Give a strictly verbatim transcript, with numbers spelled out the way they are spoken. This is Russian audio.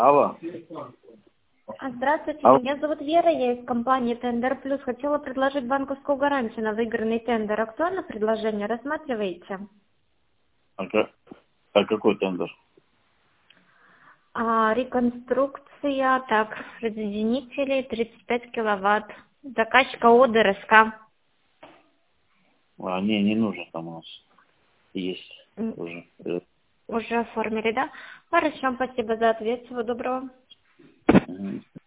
Алло. Здравствуйте, Алло. меня зовут Вера, я из компании Тендер Плюс. Хотела предложить банковскую гарантию на выигранный тендер. Актуально предложение? Рассматриваете? А, как, а какой тендер? А, реконструкция, так, разъединители, тридцать пять киловатт. Заказчика ОД РСК. А, не, не нужно там у нас. Есть М, уже. Э, Уже оформили, да? Хорошо, спасибо за ответ. Всего доброго. мгм.